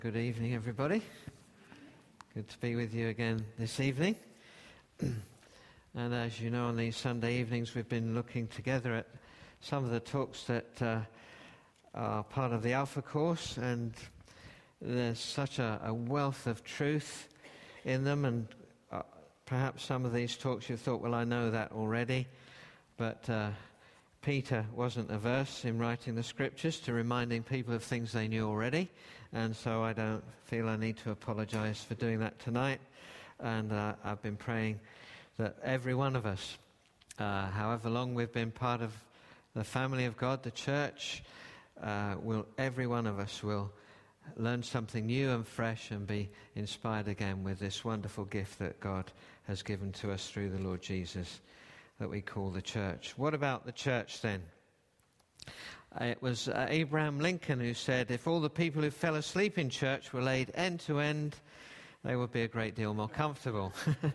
Good evening, everybody. Good to be with you again this evening. And as you know, on these Sunday evenings, we've been looking together at some of the talks that are part of the Alpha course, and there's such a wealth of truth in them, and perhaps some of these talks you thought, well, I know that already, but Peter wasn't averse in writing the scriptures to reminding people of things they knew already, and so I don't feel I need to apologize for doing that tonight. And I've been praying that every one of us, however long we've been part of the family of God, the church, every one of us will learn something new and fresh and be inspired again with this wonderful gift that God has given to us through the Lord Jesus, that we call the church. What about the church then? It was Abraham Lincoln who said, if all the people who fell asleep in church were laid end to end, they would be a great deal more comfortable.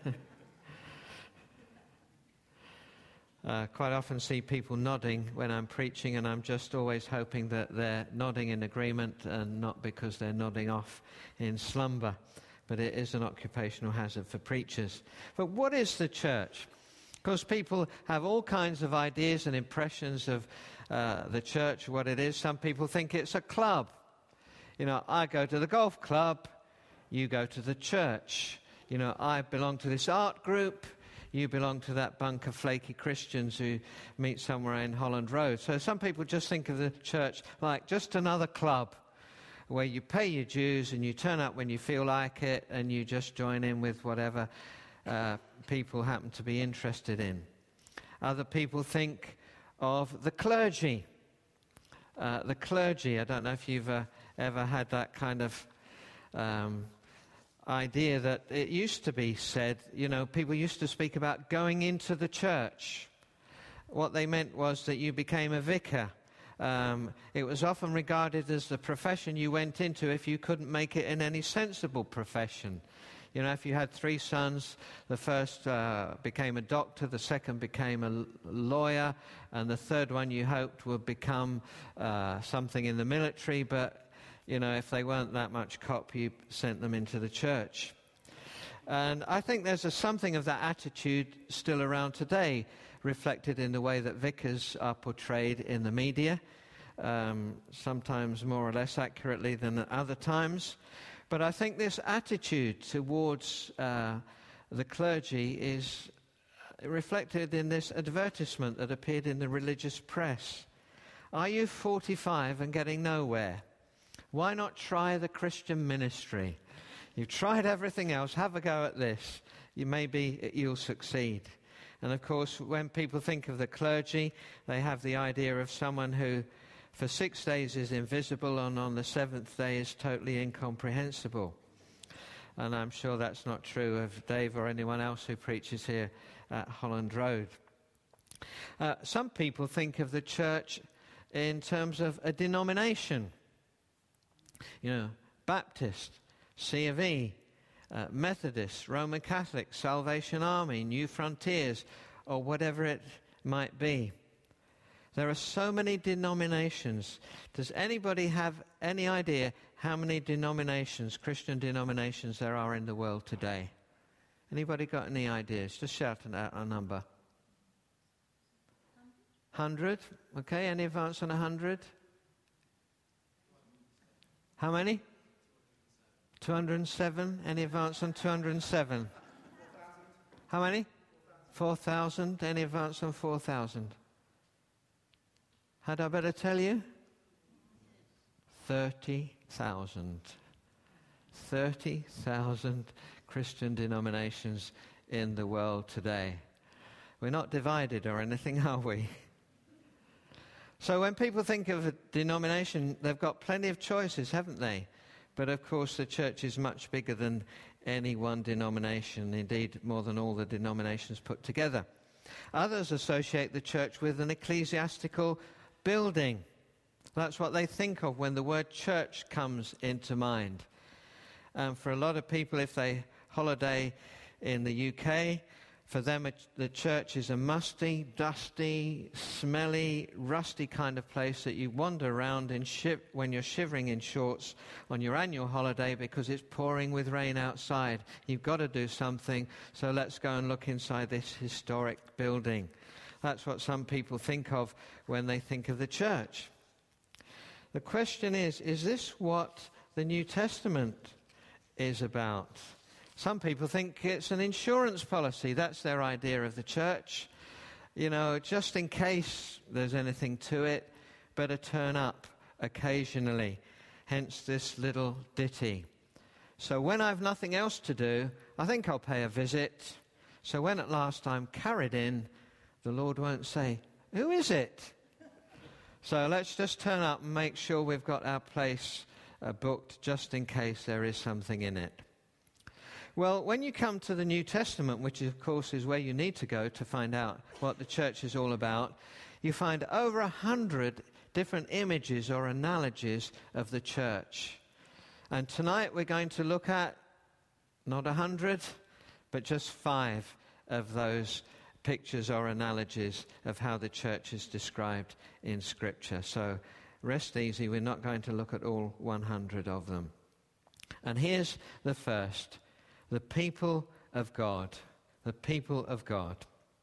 Quite often see people nodding when I'm preaching, and I'm just always hoping that they're nodding in agreement and not because they're nodding off in slumber. But it is an occupational hazard for preachers. But what is the church? Because people have all kinds of ideas and impressions of the church, what it is. Some people think it's a club. You know, I go to the golf club, you go to the church. You know, I belong to this art group, you belong to that bunch of flaky Christians who meet somewhere in Holland Road. So some people just think of the church like just another club where you pay your dues and you turn up when you feel like it and you just join in with whatever people happen to be interested in. Other people think of the clergy. The clergy, I don't know if you've ever had that kind of idea that it used to be said, you know, people used to speak about going into the church. What they meant was that you became a vicar. It was often regarded as the profession you went into if you couldn't make it in any sensible profession. You know, if you had 3 sons, the first became a doctor, the second became a lawyer, and the third one you hoped would become something in the military, but you know, if they weren't that much cop, you sent them into the church. And I think there's something of that attitude still around today, reflected in the way that vicars are portrayed in the media, sometimes more or less accurately than at other times. But I think this attitude towards the clergy is reflected in this advertisement that appeared in the religious press. Are you 45 and getting nowhere? Why not try the Christian ministry? You've tried everything else, have a go at this. You'll succeed. And of course, when people think of the clergy, they have the idea of someone who for 6 days is invisible and on the 7th day is totally incomprehensible. And I'm sure that's not true of Dave or anyone else who preaches here at Holland Road. Some people think of the church in terms of a denomination. You know, Baptist, C of E, Methodist, Roman Catholic, Salvation Army, New Frontiers, or whatever it might be. There are so many denominations. Does anybody have any idea how many denominations, Christian denominations, there are in the world today? Anybody got any ideas? Just shout out a number. 100? Okay, any advance on 100? How many? 207. Any advance on 207? How many? 4,000. Any advance on 4,000? Had I better tell you? 30,000. 30,000 Christian denominations in the world today. We're not divided or anything, are we? So when people think of a denomination, they've got plenty of choices, haven't they? But of course the church is much bigger than any one denomination, indeed more than all the denominations put together. Others associate the church with an ecclesiastical building. That's what they think of when the word church comes into mind. And for a lot of people, if they holiday in the UK, For them, the church is a musty, dusty, smelly, rusty kind of place that you wander around in when you're shivering in shorts on your annual holiday because it's pouring with rain outside. You've got to do something, so let's go and look inside this historic building. That's what some people think of when they think of the church. The question is this what the New Testament is about? Some people think it's an insurance policy. That's their idea of the church. You know, just in case there's anything to it, better turn up occasionally. Hence this little ditty. So when I've nothing else to do, I think I'll pay a visit. So when at last I'm carried in, the Lord won't say, "Who is it?" So let's just turn up and make sure we've got our place booked just in case there is something in it. Well, when you come to the New Testament, which of course is where you need to go to find out what the church is all about, you find over 100 different images or analogies of the church. And tonight we're going to look at not 100, but just 5 of those pictures or analogies of how the church is described in Scripture. So rest easy, we're not going to look at all 100 of them. And here's the first. The people of God. The people of God.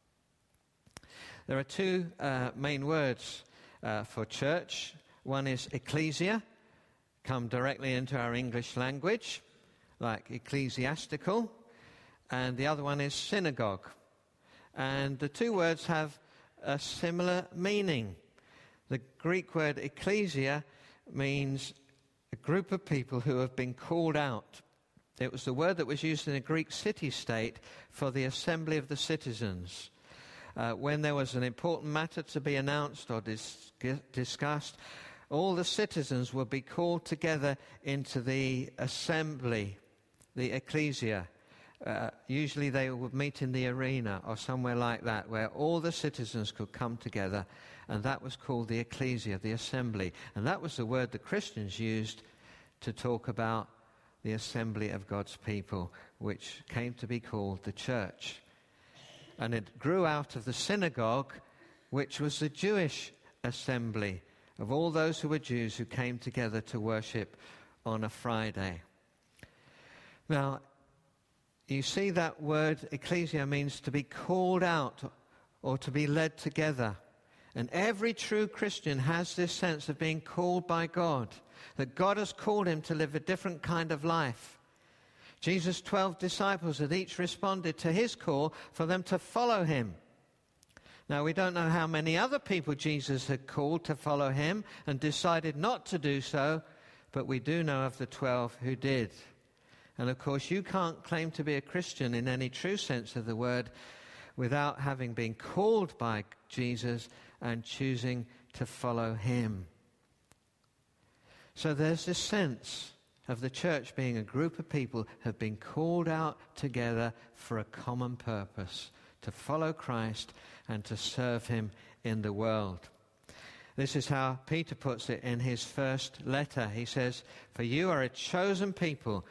There are 2 main words for church. One is ecclesia, come directly into our English language, like ecclesiastical. And the other one is synagogue. And the 2 words have a similar meaning. The Greek word ecclesia means a group of people who have been called out. It was the word that was used in a Greek city-state for the assembly of the citizens. When there was an important matter to be announced or discussed, all the citizens would be called together into the assembly, the ecclesia. Usually they would meet in the arena or somewhere like that, where all the citizens could come together, and that was called the ecclesia, the assembly. And that was the word the Christians used to talk about the assembly of God's people, which came to be called the church. And it grew out of the synagogue, which was the Jewish assembly of all those who were Jews who came together to worship on a Friday. Now, you see that word ecclesia means to be called out or to be led together. And every true Christian has this sense of being called by God, that God has called him to live a different kind of life. Jesus' 12 disciples had each responded to his call for them to follow him. Now, we don't know how many other people Jesus had called to follow him and decided not to do so, but we do know of the 12 who did. And of course, you can't claim to be a Christian in any true sense of the word without having been called by Jesus and choosing to follow him. So there's this sense of the church being a group of people who have been called out together for a common purpose, to follow Christ and to serve him in the world. This is how Peter puts it in his first letter. He says, "For you are a chosen people."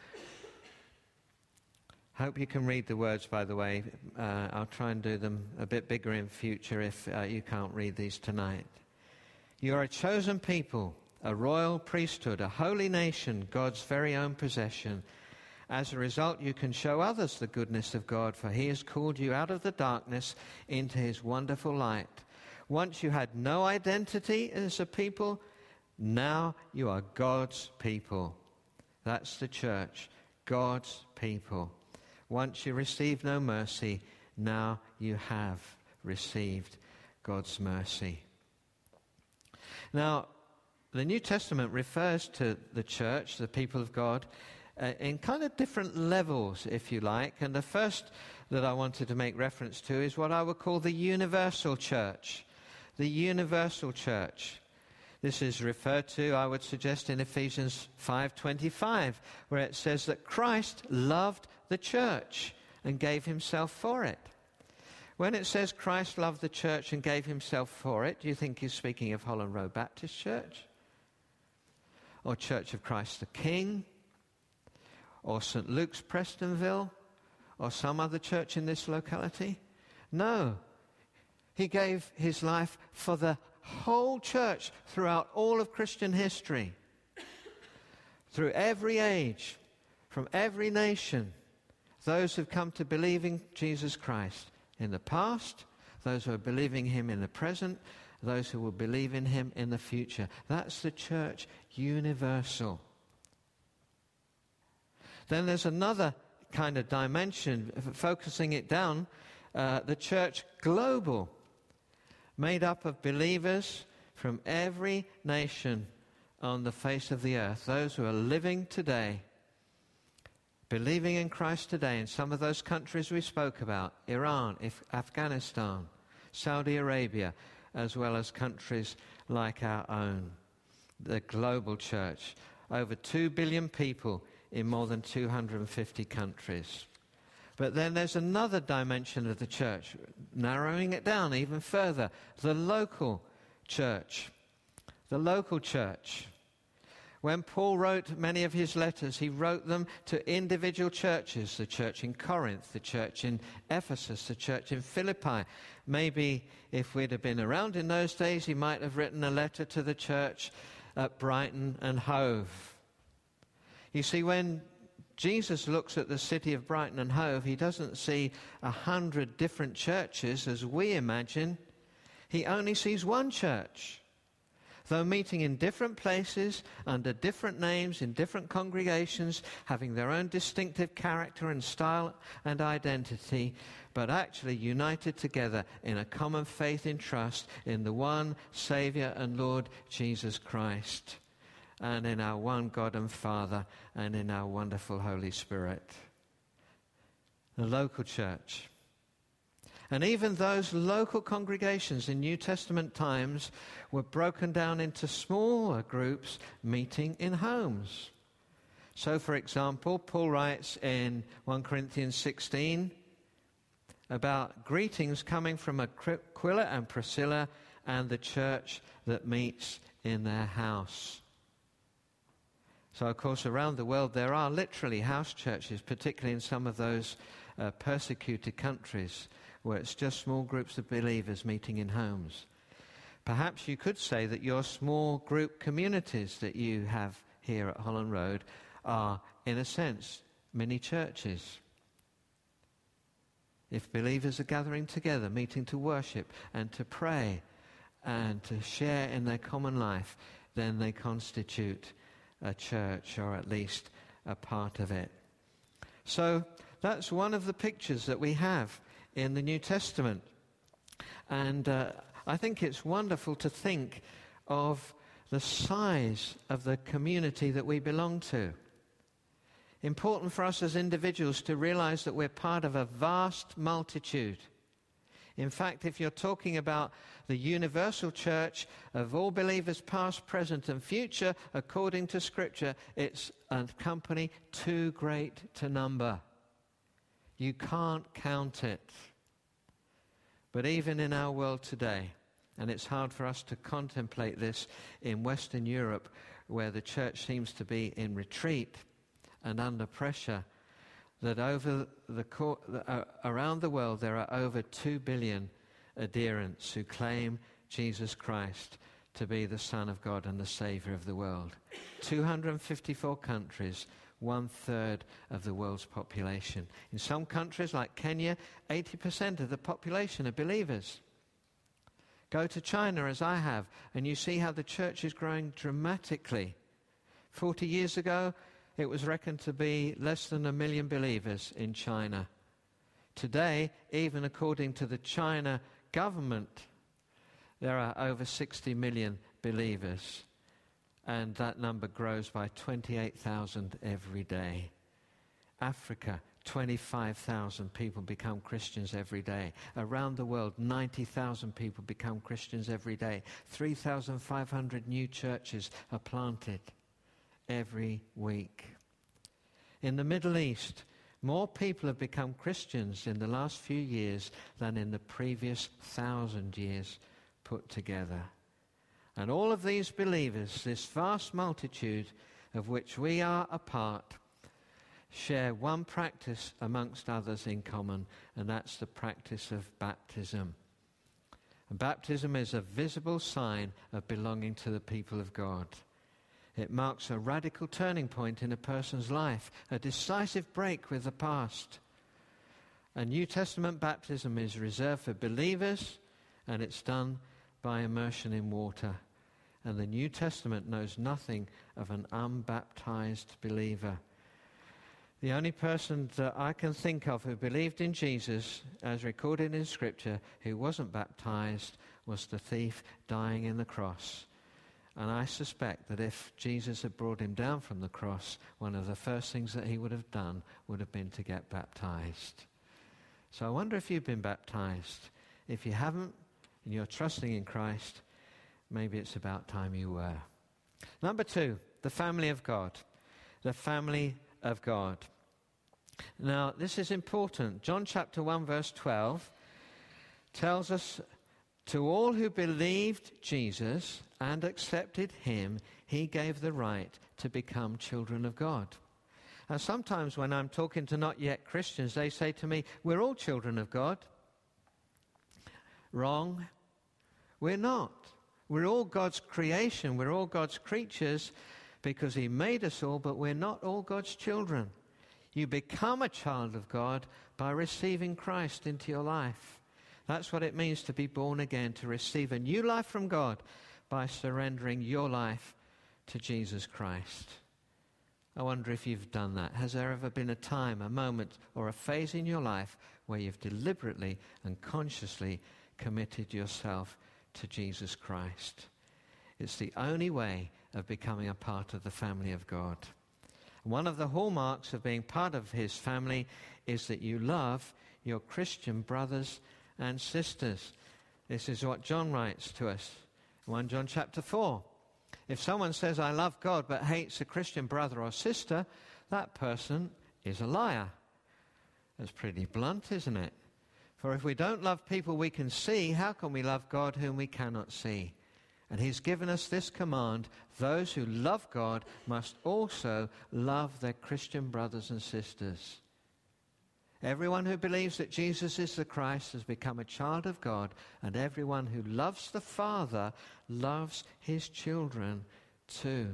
Hope you can read the words, by the way. I'll try and do them a bit bigger in future if you can't read these tonight. You are a chosen people, a royal priesthood, a holy nation, God's very own possession. As a result, you can show others the goodness of God, for he has called you out of the darkness into his wonderful light. Once you had no identity as a people, now you are God's people. That's the church, God's people. Once you received no mercy, now you have received God's mercy. Now, the New Testament refers to the church, the people of God, in kind of different levels, if you like. And the first that I wanted to make reference to is what I would call the universal church. The universal church. This is referred to, I would suggest, in Ephesians 5:25, where it says that Christ loved the church and gave himself for it. When it says Christ loved the church and gave himself for it, do you think he's speaking of Holland Road Baptist Church? Or Church of Christ the King? Or St. Luke's Prestonville? or some other church in this locality. No. He gave his life for the whole church throughout all of Christian history. Through every age, from every nation, those who've come to believe in Jesus Christ in the past, those who are believing him in the present, those who will believe in him in the future. That's the church universal. Then there's another kind of dimension, focusing it down, the church global, made up of believers from every nation on the face of the earth, those who are living today, believing in Christ today in some of those countries we spoke about, Iran, Afghanistan, Saudi Arabia, as well as countries like our own, the global church, over 2 billion people in more than 250 countries. But then there's another dimension of the church, narrowing it down even further, the local church. The local church. When Paul wrote many of his letters, he wrote them to individual churches, the church in Corinth, the church in Ephesus, the church in Philippi. Maybe if we'd have been around in those days, he might have written a letter to the church at Brighton and Hove. You see, when Jesus looks at the city of Brighton and Hove, he doesn't see 100 different churches as we imagine. He only sees one church. Though meeting in different places, under different names, in different congregations, having their own distinctive character and style and identity, but actually united together in a common faith and trust in the one Saviour and Lord Jesus Christ, and in our one God and Father, and in our wonderful Holy Spirit. The local church. And even those local congregations in New Testament times were broken down into smaller groups meeting in homes. So, for example, Paul writes in 1 Corinthians 16 about greetings coming from Aquila and Priscilla and the church that meets in their house. So, of course, around the world there are literally house churches, particularly in some of those persecuted countries, where it's just small groups of believers meeting in homes. Perhaps you could say that your small group communities that you have here at Holland Road are, in a sense, mini churches. If believers are gathering together, meeting to worship and to pray and to share in their common life, then they constitute a church, or at least a part of it. So that's one of the pictures that we have in the New Testament. And I think it's wonderful to think of the size of the community that we belong to. Important for us as individuals to realize that we're part of a vast multitude. In fact, if you're talking about the universal church of all believers past, present and future, according to Scripture, it's a company too great to number. You can't count it. But even in our world today, and it's hard for us to contemplate this in Western Europe, where the church seems to be in retreat and under pressure, that around the world there are over 2 billion adherents who claim Jesus Christ to be the Son of God and the Saviour of the world. 254 countries, 1/3 of the world's population. In some countries like Kenya, 80% of the population are believers. Go to China, as I have, and you see how the church is growing dramatically. 40 years ago, it was reckoned to be less than 1 million believers in China. Today, even according to the China government, there are over 60 million believers. And that number grows by 28,000 every day. Africa, 25,000 people become Christians every day. Around the world, 90,000 people become Christians every day. 3,500 new churches are planted every week. In the Middle East, more people have become Christians in the last few years than in the previous 1,000 years put together. And all of these believers, this vast multitude of which we are a part, share one practice amongst others in common, and that's the practice of baptism. And baptism is a visible sign of belonging to the people of God. It marks a radical turning point in a person's life, a decisive break with the past. A New Testament baptism is reserved for believers, and it's done by immersion in water. And the New Testament knows nothing of an unbaptized believer. The only person that I can think of who believed in Jesus, as recorded in Scripture, who wasn't baptized, was the thief dying in the cross. And I suspect that if Jesus had brought him down from the cross, one of the first things that he would have done would have been to get baptized. So I wonder if you've been baptized. If you haven't, and you're trusting in Christ, maybe it's about time you were. Number 2, the family of God. The family of God. Now, this is important. John chapter 1, verse 12 tells us, to all who believed Jesus and accepted him, he gave the right to become children of God. And sometimes when I'm talking to not yet Christians, they say to me, we're all children of God. Wrong. We're not. We're all God's creation. We're all God's creatures because he made us all, but we're not all God's children. You become a child of God by receiving Christ into your life. That's what it means to be born again, to receive a new life from God by surrendering your life to Jesus Christ. I wonder if you've done that. Has there ever been a time, a moment, or a phase in your life where you've deliberately and consciously committed yourself to Jesus Christ? It's the only way of becoming a part of the family of God. One of the hallmarks of being part of his family is that you love your Christian brothers and sisters. This is what John writes to us, 1 John chapter 4. If someone says, I love God, but hates a Christian brother or sister, that person is a liar. That's pretty blunt, isn't it? For if we don't love people we can see, how can we love God whom we cannot see? And he's given us this command: those who love God must also love their Christian brothers and sisters. Everyone who believes that Jesus is the Christ has become a child of God, and everyone who loves the Father loves his children too.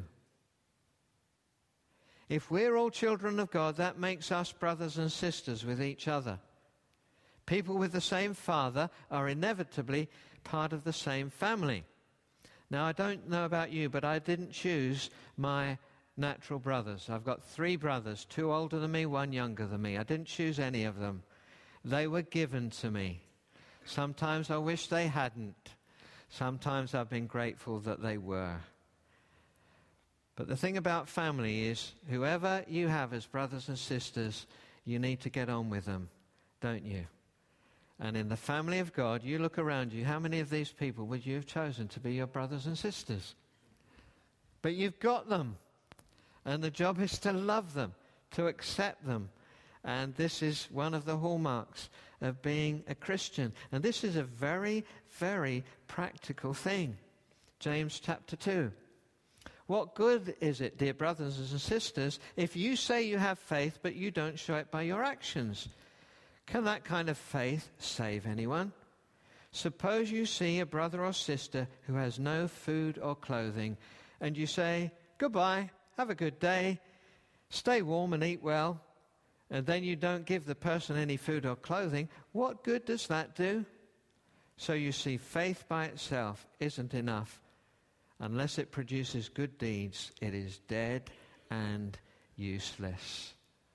If we're all children of God, that makes us brothers and sisters with each other. People with the same Father are inevitably part of the same family. Now, I don't know about you, but I didn't choose my natural brothers. I've got 3 brothers, 2 older than me, 1 younger than me. I didn't choose any of them. They were given to me. Sometimes I wish they hadn't. Sometimes I've been grateful that they were. But the thing about family is, whoever you have as brothers and sisters, you need to get on with them, don't you? And in the family of God, you look around you, how many of these people would you have chosen to be your brothers and sisters? But you've got them. And the job is to love them, to accept them. And this is one of the hallmarks of being a Christian. And this is a very, very practical thing. James chapter 2. What good is it, dear brothers and sisters, if you say you have faith, but you don't show it by your actions? Can that kind of faith save anyone? Suppose you see a brother or sister who has no food or clothing, and you say, goodbye, have a good day, stay warm and eat well, and then you don't give the person any food or clothing. What good does that do? So you see, faith by itself isn't enough. Unless it produces good deeds, it is dead and useless.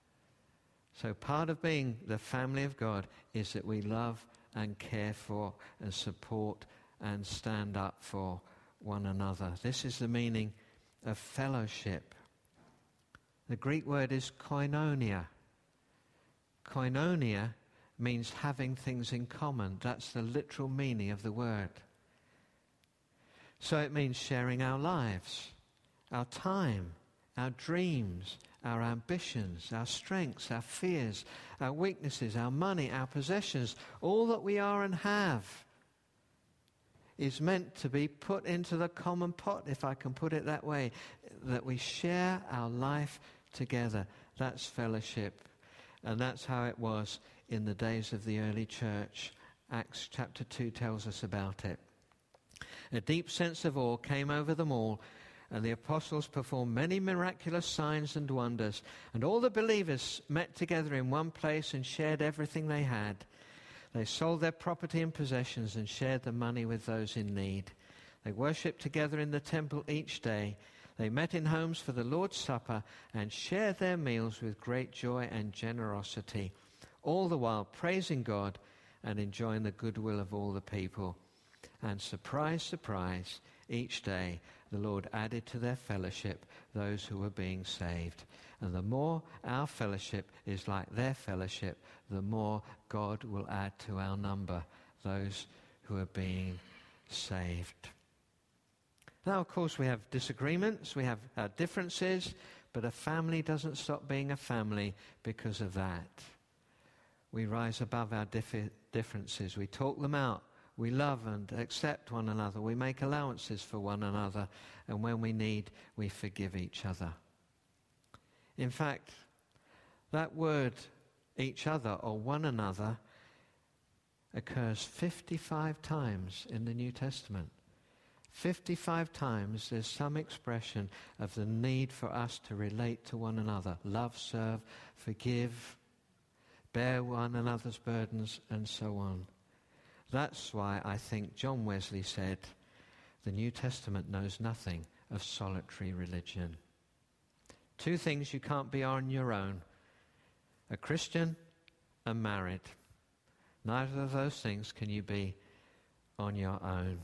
So part of being the family of God is that we love and care for and support and stand up for one another. This is the meaning of fellowship. The Greek word is koinonia. Koinonia means having things in common. That's the literal meaning of the word. So it means sharing our lives, our time, our dreams, our ambitions, our strengths, our fears, our weaknesses, our money, our possessions, all that we are and have is meant to be put into the common pot, if I can put it that way, that we share our life together. That's fellowship. And that's how it was in the days of the early church. Acts chapter 2 tells us about it. A deep sense of awe came over them all, and the apostles performed many miraculous signs and wonders. And all the believers met together in one place and shared everything they had. They sold their property and possessions and shared the money with those in need. They worshipped together in the temple each day. They met in homes for the Lord's Supper and shared their meals with great joy and generosity, all the while praising God and enjoying the goodwill of all the people. And surprise, surprise, each day the Lord added to their fellowship those who were being saved. And the more our fellowship is like their fellowship, the more God will add to our number those who are being saved. Now, of course, we have disagreements, we have differences, but a family doesn't stop being a family because of that. We rise above our differences, we talk them out, we love and accept one another, we make allowances for one another, and when we need, we forgive each other. In fact, that word, each other or one another, occurs 55 times in the New Testament. 55 times there's some expression of the need for us to relate to one another. Love, serve, forgive, bear one another's burdens, and so on. That's why I think John Wesley said, the New Testament knows nothing of solitary religion. Two things you can't be on your own: a Christian and married. Neither of those things can you be on your own.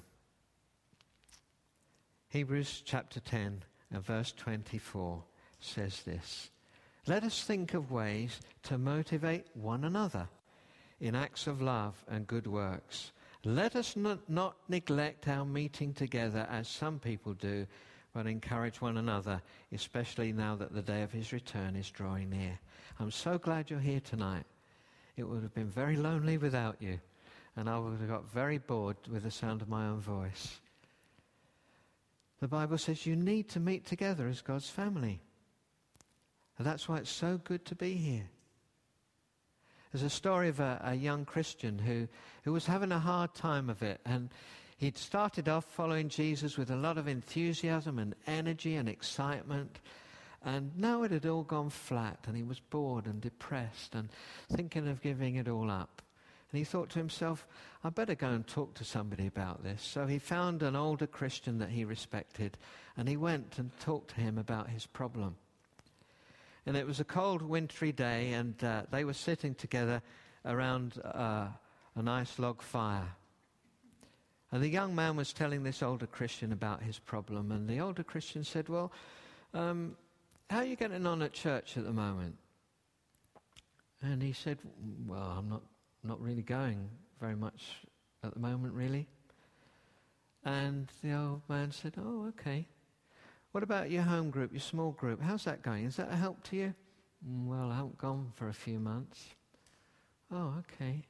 Hebrews chapter 10 and verse 24 says this: let us think of ways to motivate one another in acts of love and good works. Let us not neglect our meeting together as some people do, but encourage one another, especially now that the day of his return is drawing near. I'm so glad you're here tonight. It would have been very lonely without you, and I would have got very bored with the sound of my own voice. The Bible says you need to meet together as God's family. And that's why it's so good to be here. There's a story of a young Christian who was having a hard time of it, and he'd started off following Jesus with a lot of enthusiasm and energy and excitement, and now it had all gone flat, and he was bored and depressed and thinking of giving it all up. And he thought to himself, I better go and talk to somebody about this. So he found an older Christian that he respected, and he went and talked to him about his problem. And it was a cold, wintry day, and they were sitting together around a nice log fire. And the young man was telling this older Christian about his problem, and the older Christian said, well, how are you getting on at church at the moment? And he said, well, I'm not really going very much at the moment, really. And the old man said, oh, okay. What about your home group, your small group? How's that going? Is that a help to you? Well, I haven't gone for a few months. Oh, okay.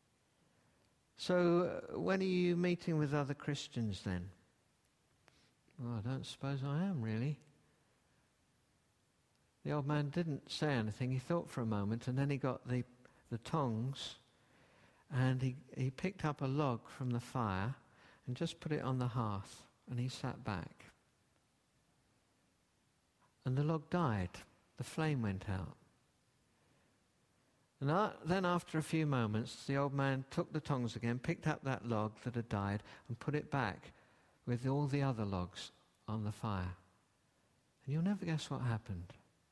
So when are you meeting with other Christians then? Well, I don't suppose I am, really. The old man didn't say anything. He thought for a moment, and then he got the tongs, and he picked up a log from the fire and just put it on the hearth, and he sat back. And the log died. The flame went out. And then after a few moments, the old man took the tongs again, picked up that log that had died, and put it back with all the other logs on the fire. And you'll never guess what happened.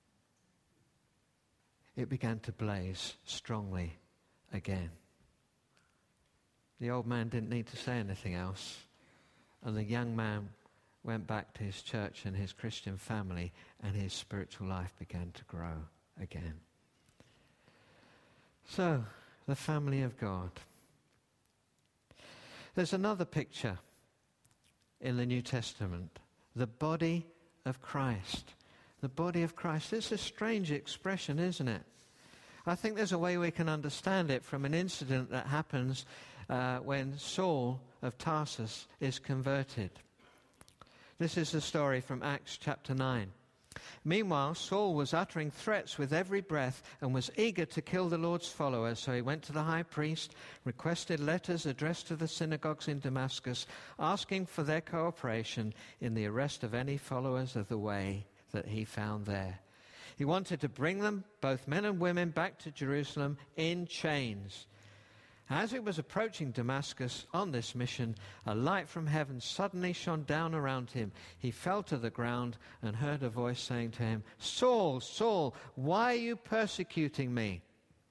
It began to blaze strongly again. The old man didn't need to say anything else, and the young man went back to his church and his Christian family, and his spiritual life began to grow again. So, the family of God. There's another picture in the New Testament, the body of Christ. The body of Christ. It's a strange expression, isn't it? I think there's a way we can understand it from an incident that happens when Saul of Tarsus is converted. This is the story from Acts chapter 9. Meanwhile, Saul was uttering threats with every breath and was eager to kill the Lord's followers. So he went to the high priest, requested letters addressed to the synagogues in Damascus, asking for their cooperation in the arrest of any followers of the way that he found there. He wanted to bring them, both men and women, back to Jerusalem in chains. As he was approaching Damascus on this mission, a light from heaven suddenly shone down around him. He fell to the ground and heard a voice saying to him, "Saul, Saul, why are you persecuting me?"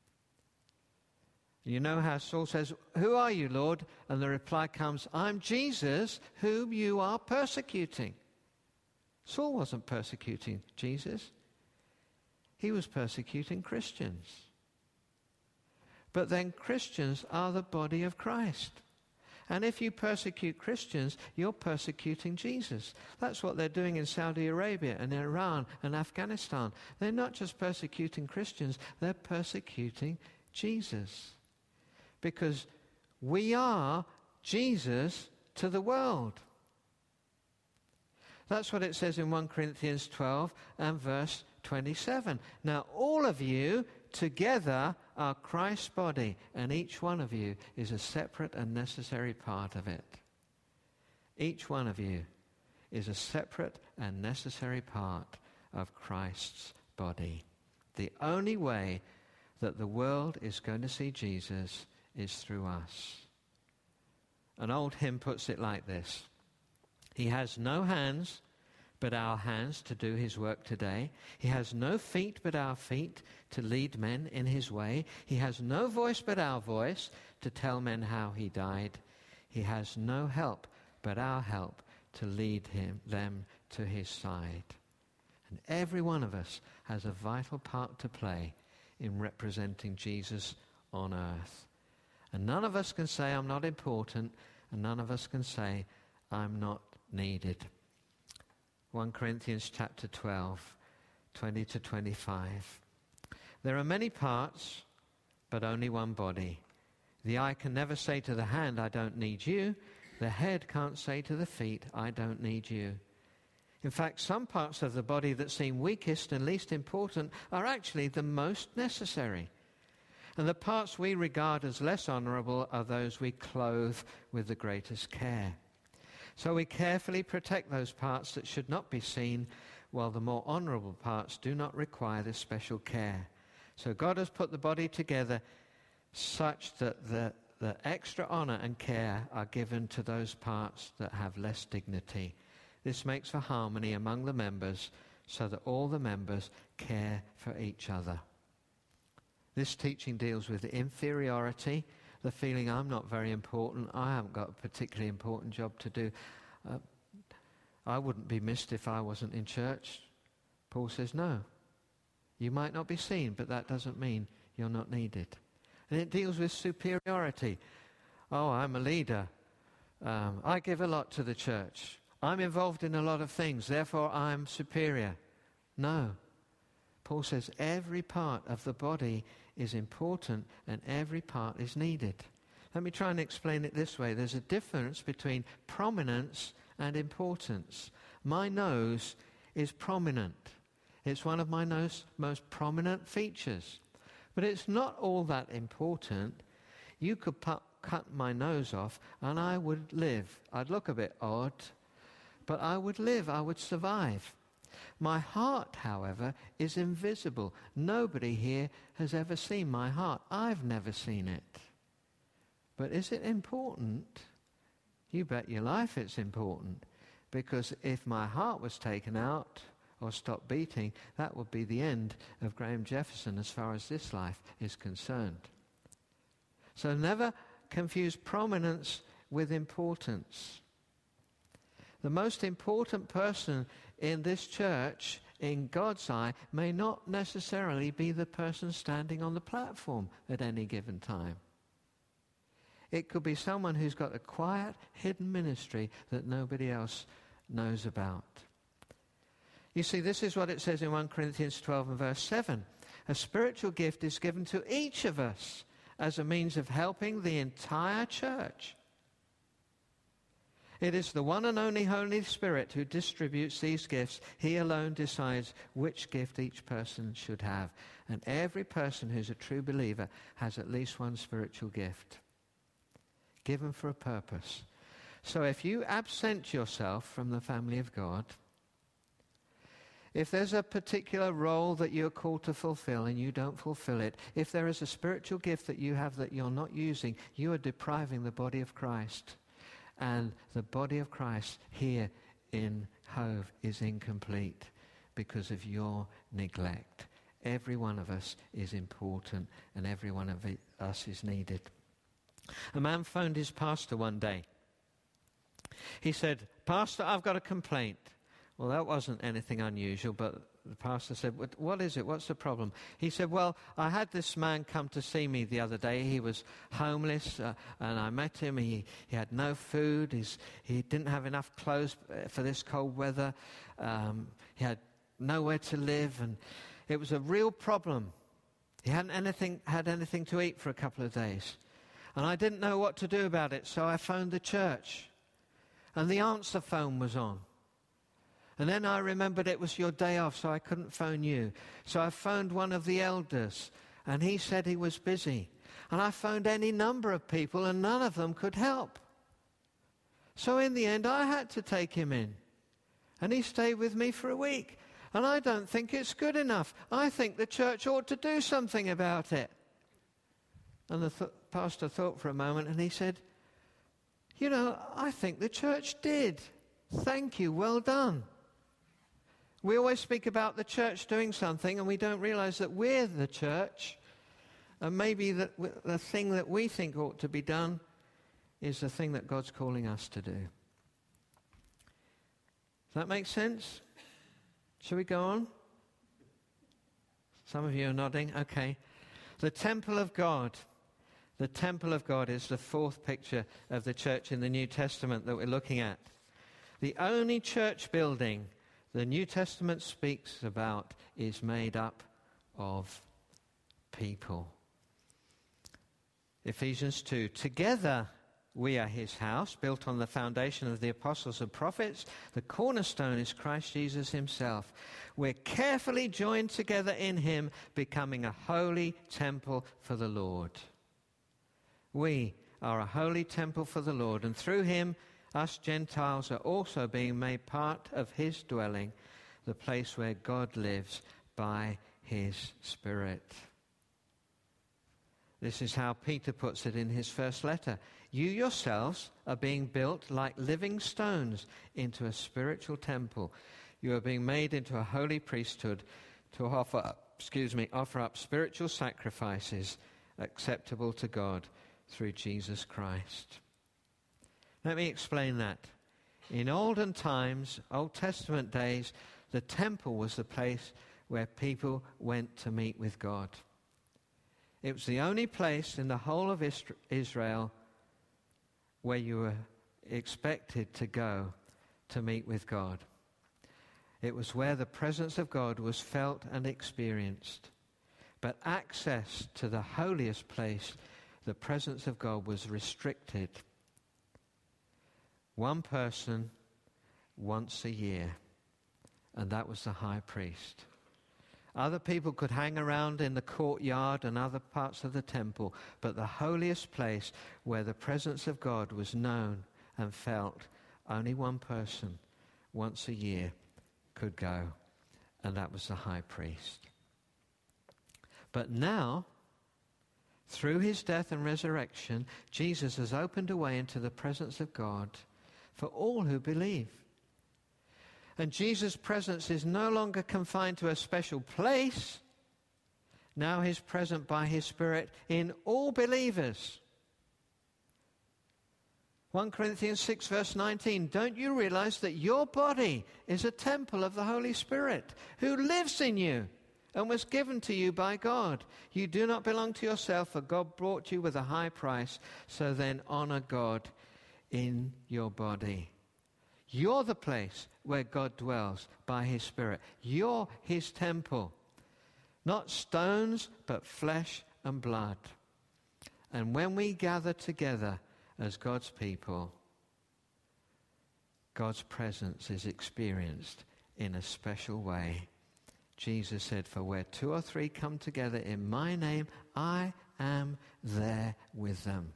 You know how Saul says, "Who are you, Lord?" And the reply comes, "I'm Jesus, whom you are persecuting." Saul wasn't persecuting Jesus. He was persecuting Christians. But then Christians are the body of Christ. And if you persecute Christians, you're persecuting Jesus. That's what they're doing in Saudi Arabia and Iran and Afghanistan. They're not just persecuting Christians, they're persecuting Jesus. Because we are Jesus to the world. That's what it says in 1 Corinthians 12 and verse 27. Now all of you together are Christ's body, and each one of you is a separate and necessary part of it. Each one of you is a separate and necessary part of Christ's body. The only way that the world is going to see Jesus is through us. An old hymn puts it like this: He has no hands but our hands to do his work today. He has no feet but our feet to lead men in his way. He has no voice but our voice to tell men how he died. He has no help but our help to lead them to his side. And every one of us has a vital part to play in representing Jesus on earth. And none of us can say, "I'm not important," and none of us can say, "I'm not needed." 1 Corinthians chapter 12, 20 to 25. There are many parts, but only one body. The eye can never say to the hand, "I don't need you." The head can't say to the feet, "I don't need you." In fact, some parts of the body that seem weakest and least important are actually the most necessary. And the parts we regard as less honorable are those we clothe with the greatest care. So we carefully protect those parts that should not be seen, while the more honorable parts do not require this special care. So God has put the body together such that the extra honor and care are given to those parts that have less dignity. This makes for harmony among the members, so that all the members care for each other. This teaching deals with inferiority, the feeling I'm not very important, I haven't got a particularly important job to do. I wouldn't be missed if I wasn't in church. Paul says, no. You might not be seen, but that doesn't mean you're not needed. And it deals with superiority. Oh, I'm a leader. I give a lot to the church. I'm involved in a lot of things, therefore I'm superior. No. Paul says every part of the body is important and every part is needed. Let me try and explain it this way. There's a difference between prominence and importance. My nose is prominent. It's one of my most prominent features. But it's not all that important. You could cut my nose off and I would live. I'd look a bit odd, but I would live. I would survive. My heart, however, is invisible. Nobody here has ever seen my heart. I've never seen it. But is it important? You bet your life it's important. Because if my heart was taken out or stopped beating, that would be the end of Graham Jefferson as far as this life is concerned. So never confuse prominence with importance. The most important person in this church, in God's eye, may not necessarily be the person standing on the platform at any given time. It could be someone who's got a quiet, hidden ministry that nobody else knows about. You see, this is what it says in 1 Corinthians 12 and verse 7. A spiritual gift is given to each of us as a means of helping the entire church. It is the one and only Holy Spirit who distributes these gifts. He alone decides which gift each person should have. And every person who's a true believer has at least one spiritual gift, given for a purpose. So if you absent yourself from the family of God, if there's a particular role that you're called to fulfill and you don't fulfill it, if there is a spiritual gift that you have that you're not using, you are depriving the body of Christ. And the body of Christ here in Hove is incomplete because of your neglect. Every one of us is important and every one of us is needed. A man phoned his pastor one day. He said, "Pastor, I've got a complaint." Well, that wasn't anything unusual, but the pastor said, "What is it? What's the problem?" He said, "Well, I had this man come to see me the other day. He was homeless, and I met him. He had no food. He didn't have enough clothes for this cold weather. He had nowhere to live, and it was a real problem. He hadn't had anything to eat for a couple of days. And I didn't know what to do about it, so I phoned the church. And the answer phone was on. And then I remembered it was your day off, so I couldn't phone you. So I phoned one of the elders, and he said he was busy. And I phoned any number of people, and none of them could help. So in the end, I had to take him in. And he stayed with me for a week. And I don't think it's good enough. I think the church ought to do something about it." And the pastor thought for a moment, and he said, "I think the church did. Thank you, well done." We always speak about the church doing something, and we don't realize that we're the church. And maybe the thing that we think ought to be done is the thing that God's calling us to do. Does that make sense? Shall we go on? Some of you are nodding. Okay. The temple of God. The temple of God is the fourth picture of the church in the New Testament that we're looking at. The only church building the New Testament speaks about is made up of people. Ephesians 2, "Together we are his house, built on the foundation of the apostles and prophets. The cornerstone is Christ Jesus himself. We're carefully joined together in him, becoming a holy temple for the Lord." We are a holy temple for the Lord, and through him, us Gentiles are also being made part of his dwelling, the place where God lives by his Spirit. This is how Peter puts it in his first letter. "You yourselves are being built like living stones into a spiritual temple. You are being made into a holy priesthood to offer up spiritual sacrifices acceptable to God through Jesus Christ." Let me explain that. In olden times, Old Testament days, the temple was the place where people went to meet with God. It was the only place in the whole of Israel where you were expected to go to meet with God. It was where the presence of God was felt and experienced. But access to the holiest place, the presence of God, was restricted. One person once a year, and that was the high priest. Other people could hang around in the courtyard and other parts of the temple, but the holiest place where the presence of God was known and felt, only one person once a year could go, and that was the high priest. But now, through his death and resurrection, Jesus has opened a way into the presence of God for all who believe. And Jesus' presence is no longer confined to a special place. Now he's present by his Spirit in all believers. 1 Corinthians 6 verse 19, "Don't you realize that your body is a temple of the Holy Spirit who lives in you and was given to you by God? You do not belong to yourself, for God bought you with a high price. So then honor God in your body." You're the place where God dwells by his Spirit. You're his temple. Not stones, but flesh and blood. And when we gather together as God's people, God's presence is experienced in a special way. Jesus said, "For where 2 or 3 come together in my name, I am there with them."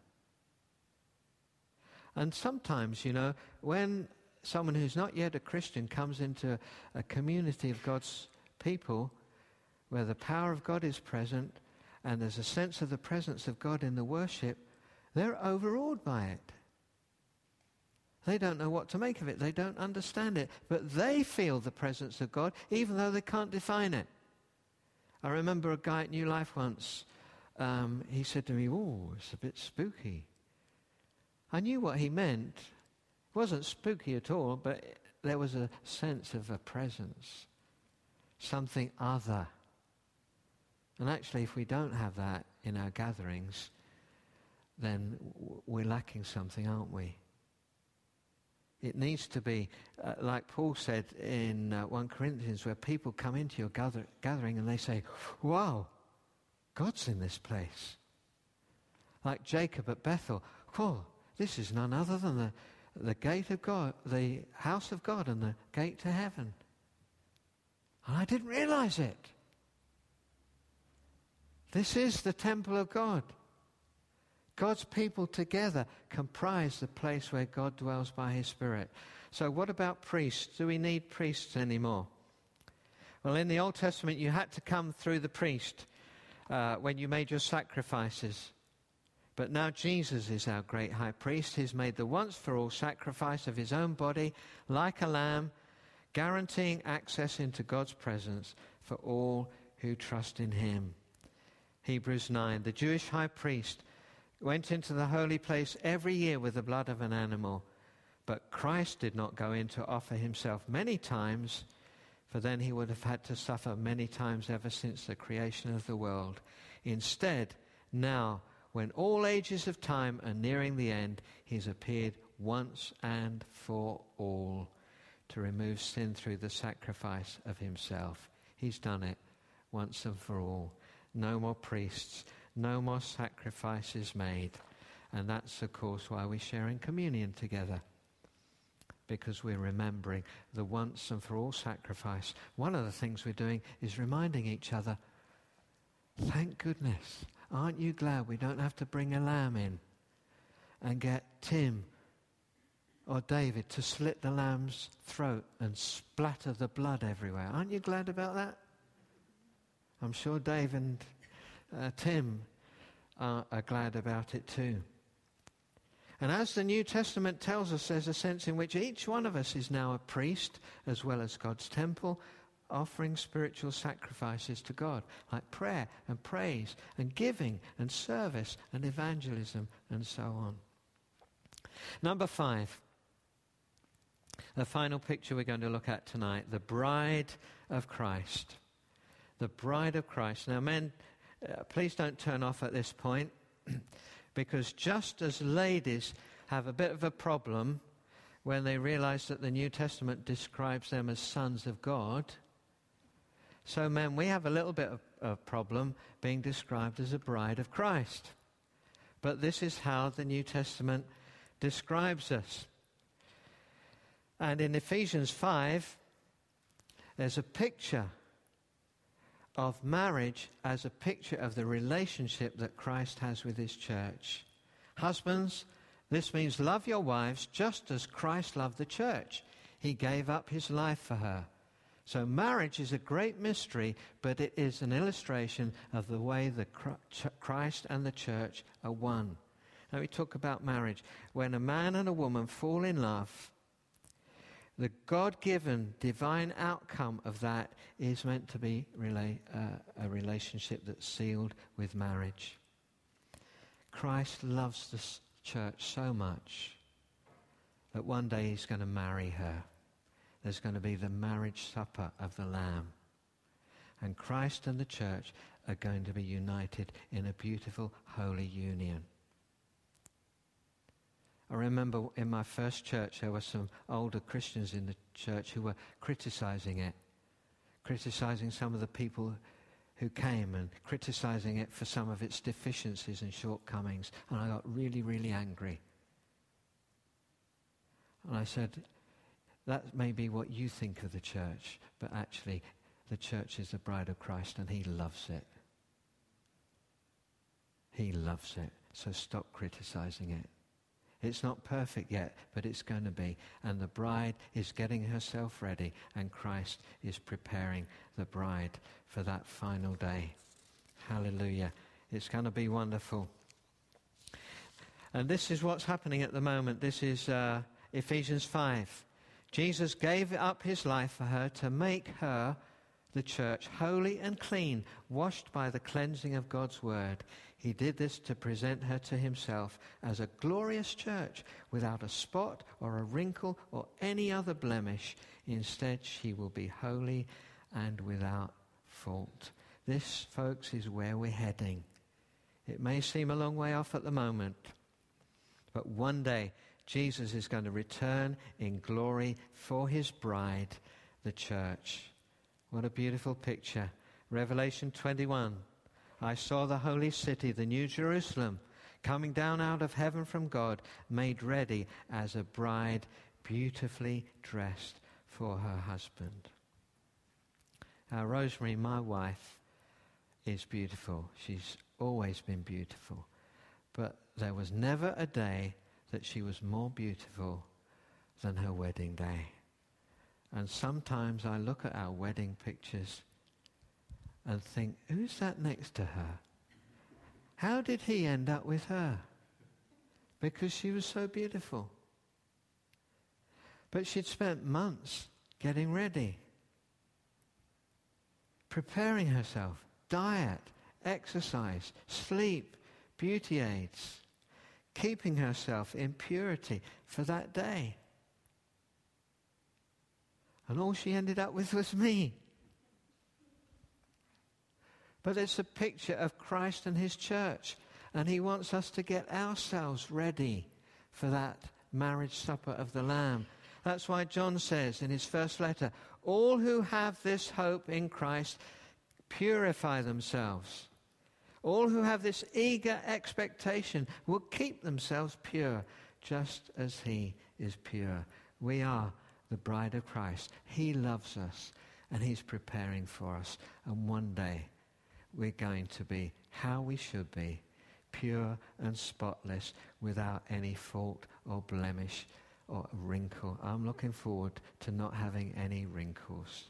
And sometimes, when someone who's not yet a Christian comes into a community of God's people where the power of God is present and there's a sense of the presence of God in the worship, they're overawed by it. They don't know what to make of it. They don't understand it. But they feel the presence of God even though they can't define it. I remember a guy at New Life once, he said to me, "Oh, it's a bit spooky." I knew what he meant. It wasn't spooky at all, but there was a sense of a presence, something other. And actually, if we don't have that in our gatherings, then we're lacking something, aren't we? It needs to be, like Paul said in 1 Corinthians, where people come into your gathering and they say, "Wow, God's in this place." Like Jacob at Bethel, "Oh, this is none other than the gate of God, the house of God and the gate to heaven." And I didn't realize it. This is the temple of God. God's people together comprise the place where God dwells by his Spirit. So what about priests? Do we need priests anymore? Well, in the Old Testament, you had to come through the priest when you made your sacrifices. But now Jesus is our great high priest. He's made the once-for-all sacrifice of his own body like a lamb, guaranteeing access into God's presence for all who trust in him. Hebrews 9, the Jewish high priest went into the holy place every year with the blood of an animal. But Christ did not go in to offer himself many times, for then he would have had to suffer many times ever since the creation of the world. Instead, now, when all ages of time are nearing the end, he's appeared once and for all to remove sin through the sacrifice of himself. He's done it once and for all. No more priests, no more sacrifices made. And that's, of course, why we share in communion together, because we're remembering the once and for all sacrifice. One of the things we're doing is reminding each other, thank goodness, aren't you glad we don't have to bring a lamb in and get Tim or David to slit the lamb's throat and splatter the blood everywhere? Aren't you glad about that? I'm sure Dave and Tim are glad about it too. And as the New Testament tells us, there's a sense in which each one of us is now a priest as well as God's temple, offering spiritual sacrifices to God, like prayer and praise and giving and service and evangelism and so on. Number 5, the final picture we're going to look at tonight, the bride of Christ. The bride of Christ. Now, men, please don't turn off at this point, because just as ladies have a bit of a problem when they realize that the New Testament describes them as sons of God, so men, we have a little bit of a problem being described as a bride of Christ. But this is how the New Testament describes us. And in Ephesians 5, there's a picture of marriage as a picture of the relationship that Christ has with his church. Husbands, this means love your wives just as Christ loved the church. He gave up his life for her. So marriage is a great mystery, but it is an illustration of the way that Christ and the church are one. Now we talk about marriage. When a man and a woman fall in love, the God-given divine outcome of that is meant to be a relationship that's sealed with marriage. Christ loves the church so much that one day he's going to marry her. There's going to be the marriage supper of the Lamb. And Christ and the church are going to be united in a beautiful, holy union. I remember in my first church there were some older Christians in the church who were criticizing it, criticizing some of the people who came and criticizing it for some of its deficiencies and shortcomings. And I got really, really angry. And I said, That may be what you think of the church, but actually the church is the bride of Christ and he loves it. He loves it. So stop criticizing it. It's not perfect yet, but it's going to be. And the bride is getting herself ready, and Christ is preparing the bride for that final day. Hallelujah. It's going to be wonderful. And this is what's happening at the moment. This is Ephesians 5. Jesus gave up his life for her to make her, the church, holy and clean, washed by the cleansing of God's word. He did this to present her to himself as a glorious church without a spot or a wrinkle or any other blemish. Instead, she will be holy and without fault. This, folks, is where we're heading. It may seem a long way off at the moment, but one day Jesus is going to return in glory for his bride, the church. What a beautiful picture. Revelation 21. I saw the holy city, the New Jerusalem, coming down out of heaven from God, made ready as a bride, beautifully dressed for her husband. Rosemary, my wife, is beautiful. She's always been beautiful. But there was never a day that she was more beautiful than her wedding day. And sometimes I look at our wedding pictures and think, who's that next to her? How did he end up with her? Because she was so beautiful. But she'd spent months getting ready, preparing herself, diet, exercise, sleep, beauty aids, keeping herself in purity for that day. And all she ended up with was me. But it's a picture of Christ and his church. And he wants us to get ourselves ready for that marriage supper of the Lamb. That's why John says in his first letter, all who have this hope in Christ purify themselves. All who have this eager expectation will keep themselves pure, just as he is pure. We are the bride of Christ. He loves us, and he's preparing for us. And one day, we're going to be how we should be, pure and spotless, without any fault or blemish or wrinkle. I'm looking forward to not having any wrinkles.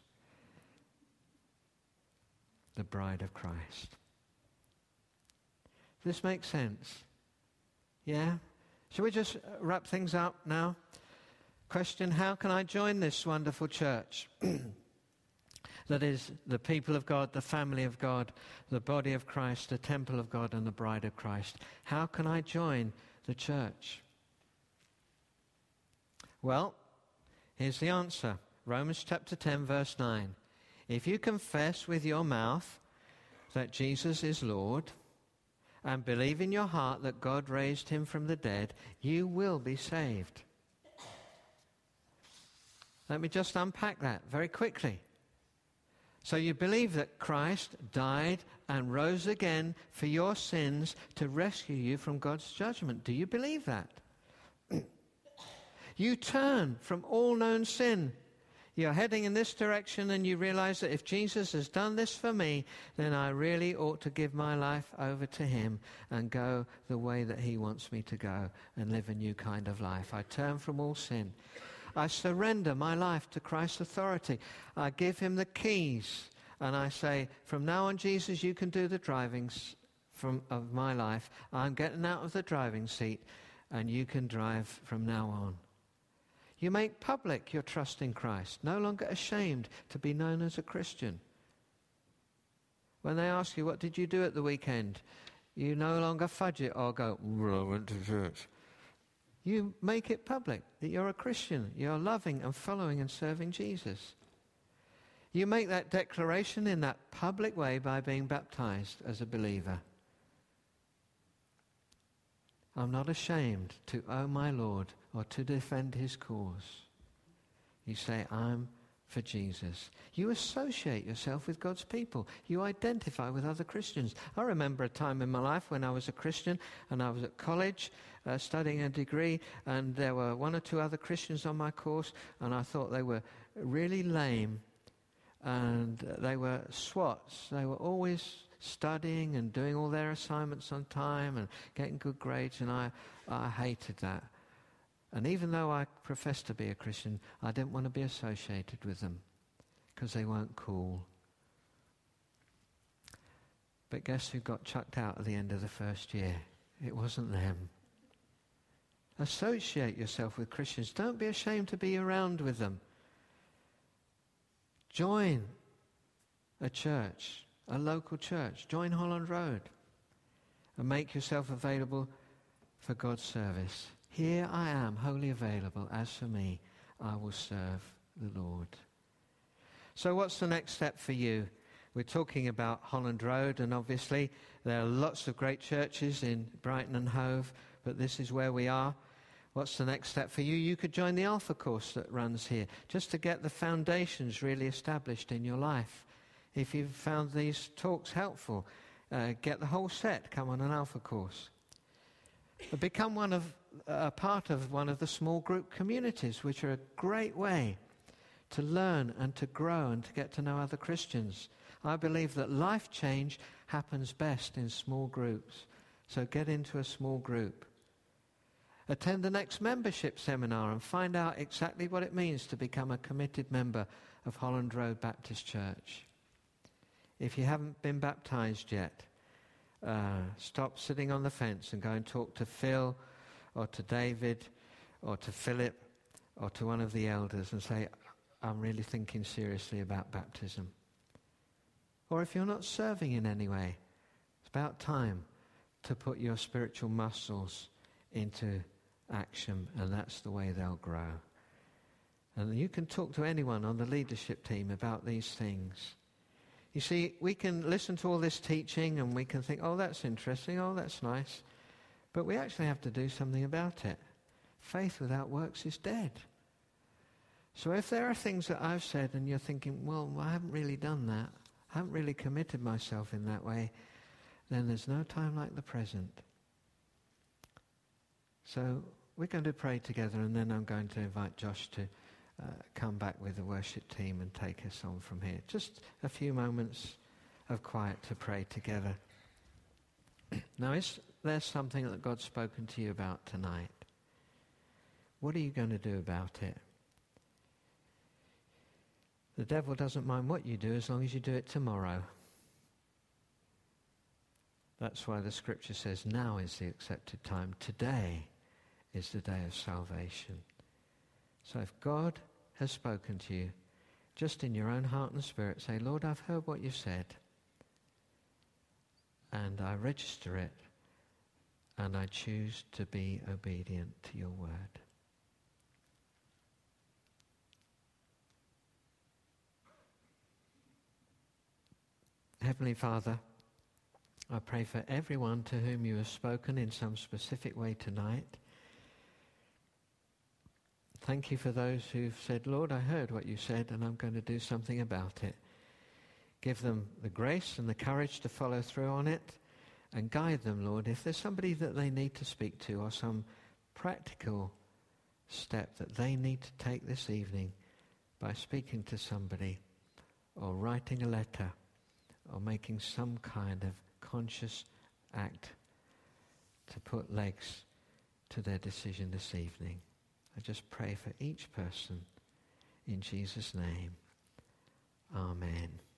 The bride of Christ. This makes sense? Yeah? Shall we just wrap things up now? Question, how can I join this wonderful church? That is the people of God, the family of God, the body of Christ, the temple of God, and the bride of Christ. How can I join the church? Well, here's the answer. Romans chapter 10, verse 9. If you confess with your mouth that Jesus is Lord and believe in your heart that God raised him from the dead, you will be saved. Let me just unpack that very quickly. So you believe that Christ died and rose again for your sins to rescue you from God's judgment. Do you believe that? You turn from all known sin. You're heading in this direction and you realize that if Jesus has done this for me, then I really ought to give my life over to him and go the way that he wants me to go and live a new kind of life. I turn from all sin. I surrender my life to Christ's authority. I give him the keys and I say, from now on, Jesus, you can do the driving of my life. I'm getting out of the driving seat and you can drive from now on. You make public your trust in Christ, no longer ashamed to be known as a Christian. When they ask you, what did you do at the weekend? You no longer fudge it or go, well, I went to church. You make it public that you're a Christian. You're loving and following and serving Jesus. You make that declaration in that public way by being baptized as a believer. I'm not ashamed to owe my Lord or to defend his cause. You say, I'm for Jesus. You associate yourself with God's people. You identify with other Christians. I remember a time in my life when I was a Christian and I was at college studying a degree, and there were one or two other Christians on my course, and I thought they were really lame, and they were swats. They were always studying and doing all their assignments on time and getting good grades, and I hated that. And even though I professed to be a Christian, I didn't want to be associated with them because they weren't cool. But guess who got chucked out at the end of the first year? It wasn't them. Associate yourself with Christians. Don't be ashamed to be around with them. Join a church, a local church. Join Holland Road and make yourself available for God's service. Here I am, wholly available. As for me, I will serve the Lord. So what's the next step for you? We're talking about Holland Road, and obviously there are lots of great churches in Brighton and Hove, but this is where we are. What's the next step for you? You could join the Alpha course that runs here, just to get the foundations really established in your life. If you've found these talks helpful, get the whole set, come on an Alpha course. Become a part of one of the small group communities, which are a great way to learn and to grow and to get to know other Christians. I believe that life change happens best in small groups. So get into a small group. Attend the next membership seminar and find out exactly what it means to become a committed member of Holland Road Baptist Church. If you haven't been baptized yet, stop sitting on the fence and go and talk to Phil or to David or to Philip or to one of the elders and say, I'm really thinking seriously about baptism. Or if you're not serving in any way, it's about time to put your spiritual muscles into action, and that's the way they'll grow. And you can talk to anyone on the leadership team about these things. You see, we can listen to all this teaching and we can think, oh, that's interesting, oh, that's nice. But we actually have to do something about it. Faith without works is dead. So if there are things that I've said and you're thinking, well, I haven't really done that, I haven't really committed myself in that way, then there's no time like the present. So we're going to pray together, and then I'm going to invite Josh to come back with the worship team and take us on from here. Just a few moments of quiet to pray together. Now, is there something that God's spoken to you about tonight? What are you going to do about it? The devil doesn't mind what you do as long as you do it tomorrow. That's why the scripture says now is the accepted time. Today is the day of salvation. So if God has spoken to you, just in your own heart and spirit, say, Lord, I've heard what you've said, and I register it, and I choose to be obedient to your word. Heavenly Father, I pray for everyone to whom you have spoken in some specific way tonight. Thank you for those who've said, Lord, I heard what you said and I'm going to do something about it. Give them the grace and the courage to follow through on it, and guide them, Lord. If there's somebody that they need to speak to or some practical step that they need to take this evening by speaking to somebody or writing a letter or making some kind of conscious act to put legs to their decision this evening, I just pray for each person in Jesus' name. Amen.